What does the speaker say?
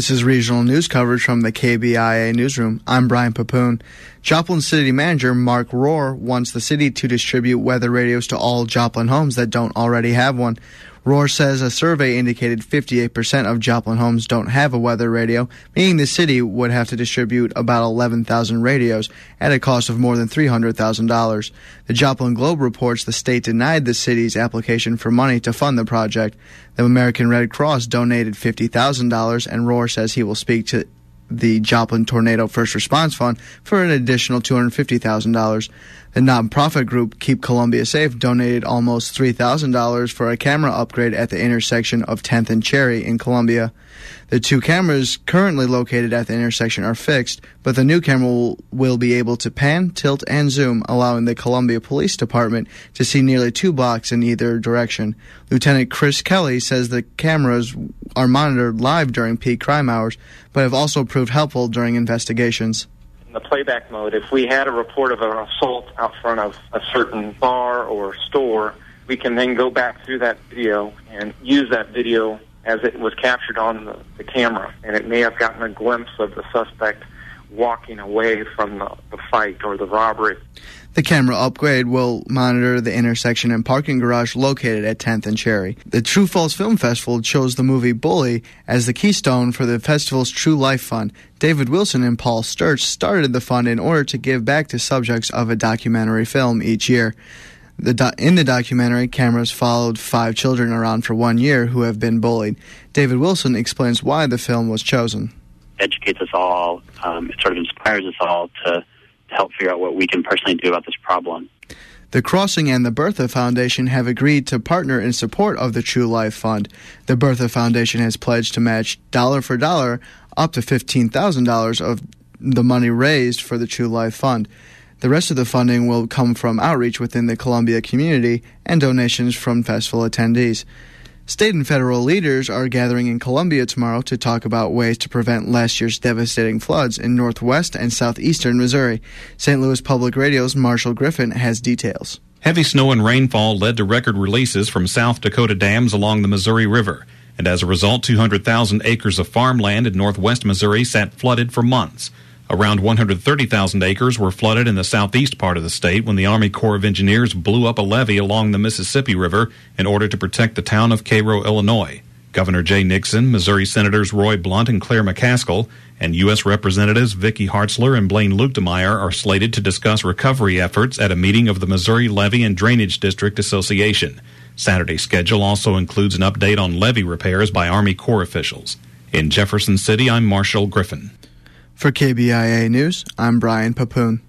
This is regional news coverage from the KBIA newsroom. I'm Brian Papoon. Joplin City Manager Mark Rohr wants the city to distribute weather radios to all Joplin homes that don't already have one. Rohr says a survey indicated 58% of Joplin homes don't have a weather radio, meaning the city would have to distribute about 11,000 radios at a cost of more than $300,000. The Joplin Globe reports the state denied the city's application for money to fund the project. The American Red Cross donated $50,000, and Rohr says he will speak to the Joplin Tornado First Response Fund for an additional $250,000. The nonprofit group Keep Columbia Safe donated almost $3,000 for a camera upgrade at the intersection of 10th and Cherry in Columbia. The two cameras currently located at the intersection are fixed, but the new camera will be able to pan, tilt, and zoom, allowing the Columbia Police Department to see nearly 2 blocks in either direction. Lieutenant Chris Kelly says the cameras are monitored live during peak crime hours, but have also proved helpful during investigations. In the playback mode, if we had a report of an assault out front of a certain bar or store, we can then go back through that video and use that video as it was captured on the camera. And it may have gotten a glimpse of the suspect walking away from the fight or the robbery. The camera upgrade will monitor the intersection and parking garage located at 10th and Cherry. The True Falls Film Festival chose the movie Bully as the keystone for the festival's True Life Fund. David Wilson and Paul Sturch started the fund in order to give back to subjects of a documentary film each year. In the documentary, cameras followed 5 children around for 1 year who have been bullied. David Wilson explains why the film was chosen. It educates us all. It sort of inspires us all to help figure out what we can personally do about this problem. The Crossing and the Bertha Foundation have agreed to partner in support of the True Life Fund. The Bertha Foundation has pledged to match dollar for dollar up to $15,000 of the money raised for the True Life Fund. The rest of the funding will come from outreach within the Columbia community and donations from festival attendees. State and federal leaders are gathering in Columbia tomorrow to talk about ways to prevent last year's devastating floods in northwest and southeastern Missouri. St. Louis Public Radio's Marshall Griffin has details. Heavy snow and rainfall led to record releases from South Dakota dams along the Missouri River. And as a result, 200,000 acres of farmland in northwest Missouri sat flooded for months. Around 130,000 acres were flooded in the southeast part of the state when the Army Corps of Engineers blew up a levee along the Mississippi River in order to protect the town of Cairo, Illinois. Governor Jay Nixon, Missouri Senators Roy Blunt and Claire McCaskill, and U.S. Representatives Vicky Hartzler and Blaine Luetkemeyer are slated to discuss recovery efforts at a meeting of the Missouri Levee and Drainage District Association. Saturday's schedule also includes an update on levee repairs by Army Corps officials. In Jefferson City, I'm Marshall Griffin. For KBIA News, I'm Brian Papoon.